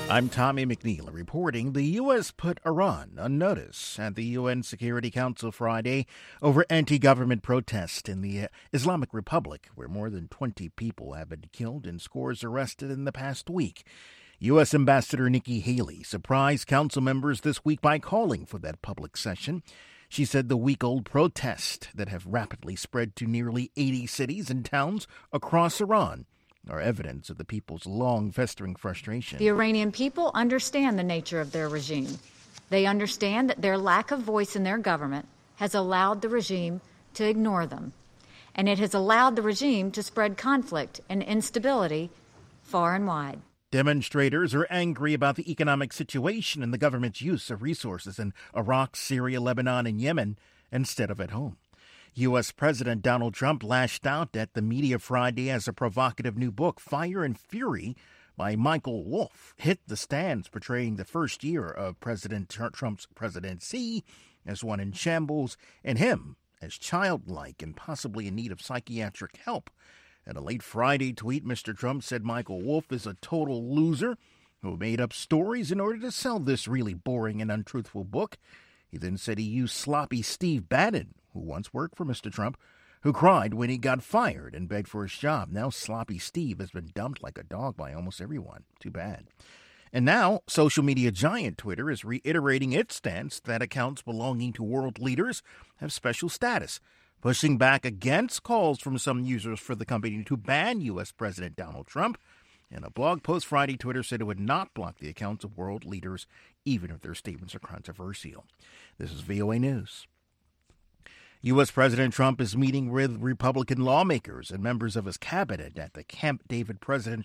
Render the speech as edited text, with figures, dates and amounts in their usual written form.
I'm Tommy McNeil reporting the U.S. put Iran on notice at the UN Security Council Friday over anti-government protests in the Islamic Republic, where more than 20 people have been killed and scores arrested in the past week. U.S. Ambassador Nikki Haley surprised council members this week by calling for that public session. She said the week-old protests that have rapidly spread to nearly 80 cities and towns across Iran are evidence of the people's long-festering frustration. The Iranian people understand the nature of their regime. They understand that their lack of voice in their government has allowed the regime to ignore them, and it has allowed the regime to spread conflict and instability far and wide. Demonstrators are angry about the economic situation and the government's use of resources in Iraq, Syria, Lebanon, and Yemen instead of at home. U.S. President Donald Trump lashed out at the media Friday as a provocative new book, Fire and Fury, by Michael Wolff, hit the stands, portraying the first year of President Trump's presidency as one in shambles and him as childlike and possibly in need of psychiatric help. In a late Friday tweet, Mr. Trump said Michael Wolff is a total loser who made up stories in order to sell this really boring and untruthful book. He then said he used sloppy Steve Bannon, who once worked for Mr. Trump, who cried when he got fired and begged for his job. Now sloppy Steve has been dumped like a dog by almost everyone. Too bad. And now, social media giant Twitter is reiterating its stance that accounts belonging to world leaders have special status, pushing back against calls from some users for the company to ban U.S. President Donald Trump. In a blog post Friday, Twitter said it would not block the accounts of world leaders, even if their statements are controversial. This is VOA News. U.S. President Trump is meeting with Republican lawmakers and members of his cabinet at the Camp David